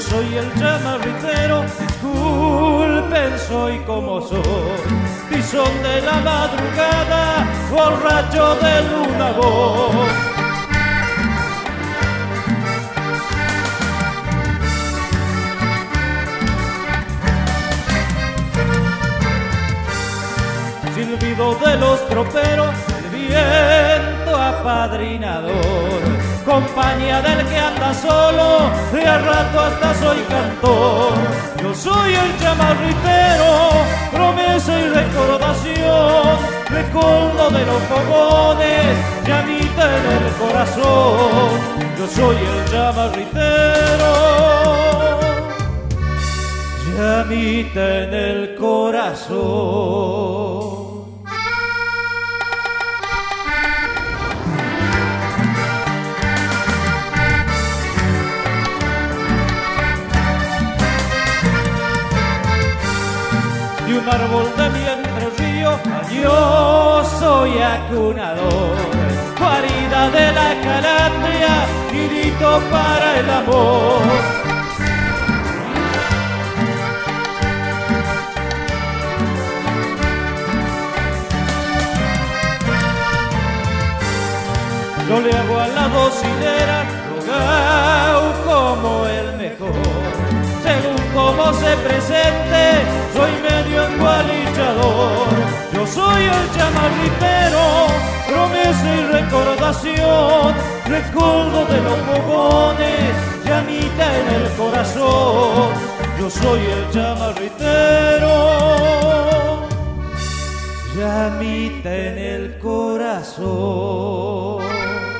soy el chamarritero, disculpen, soy como soy. Tizón de la madrugada, borracho de luna voz. Silbido de los troperos, el viento apadrinador, compañía del que anda solo, de a rato hasta soy cantor. Yo soy el chamarritero, promesa y recordación, recuerdo de los fogones, llamita en el corazón. Yo soy el chamarritero, llamita en el corazón. De un árbol de mi entre río, yo soy acunador, guarida de la calandria, nidito para el amor. Yo le hago a la docinera, rogao como el mejor. Según como se presente, soy medio engualichador. Yo soy el chamarritero, promesa y recordación, recuerdo de los fogones, llamita en el corazón. Yo soy el chamarritero, llamita en el corazón.